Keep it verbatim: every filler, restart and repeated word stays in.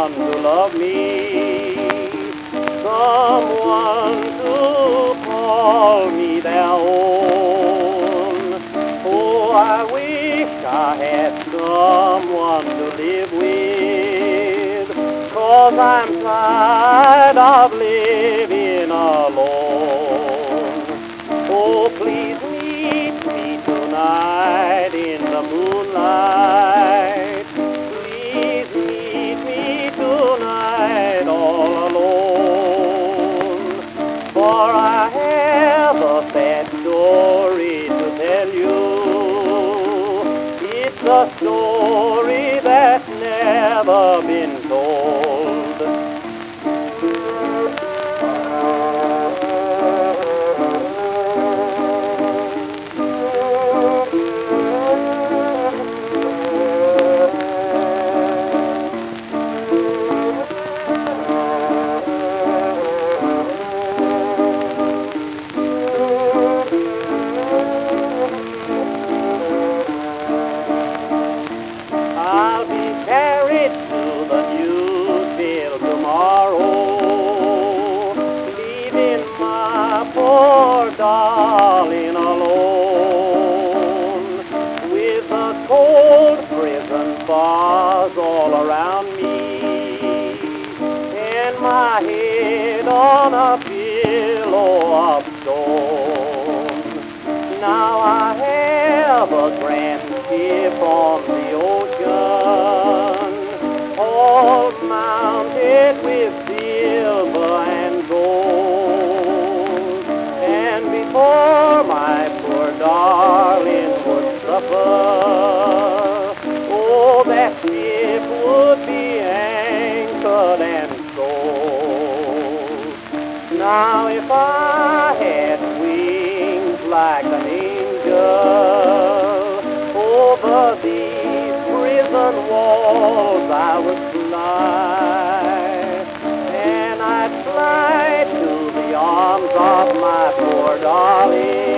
someone to love me, someone to call me their own. Oh, I wish I had someone to live with, 'cause I'm tired of living alone. Oh, please meet me tonight in the moonlight. Please meet me tonight all alone. For I have a sad story to tell you. It's a story that's never been told. I'll be carried to the newsfield tomorrow, leaving my poor darling alone, with the cold prison bars all around me, and my head on a pillow of stone. Now I have a grand ship on the ocean, all mounted with silver and gold. And before my poor darling would suffer, oh, that ship would be anchored and sold. Now if I had wings like an angel, over these prison walls I would fly, and I'd fly to the arms of my poor darling.